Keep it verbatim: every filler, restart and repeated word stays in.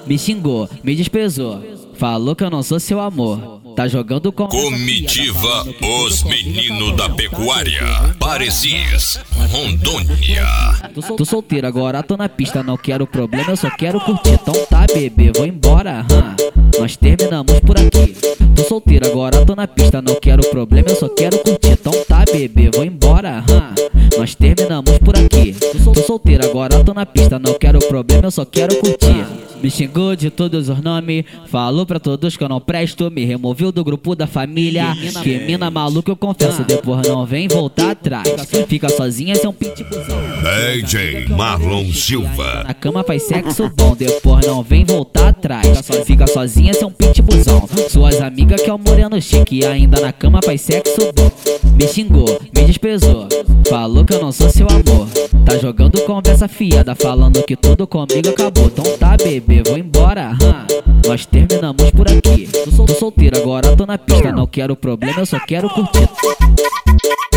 me xingou, me desprezou, falou que eu não sou seu amor. Tá jogando com Comitiva Os Meninos da Pecuária, Parecis, Rondônia. Tô, tô solteiro agora, tô na pista, não quero problema, eu só quero curtir. Então tá, bebê, vou embora, hum. Nós terminamos por aqui. Tô solteiro agora, tô na pista, não quero problema, eu só quero curtir. Então tá, bebê, vou embora, hum. Nós terminamos por aqui. Tô solteiro agora, tô na pista, não quero problema, eu só quero curtir. Me xingou de todos os nomes, falou pra todos que eu não presto, me removeu do grupo da família. Que mina maluca, eu confesso, depois não vem voltar atrás. Fica sozinha, esse é um pitbullzão. D J Marlon Silva. Na cama faz sexo bom, depois não vem voltar atrás. Fica sozinha, esse é um pitbullzão. Suas amigas que é o moreno chique, ainda na cama faz sexo bom. Me xingou, me desprezou, falou que eu não sou seu amor. Tá jogando conversa fiada, falando que tudo comigo acabou. Então tá, bebê, vou embora, hum. Nós terminamos por aqui. Tô solteiro agora, tô na pista, não quero problema, eu só quero curtir.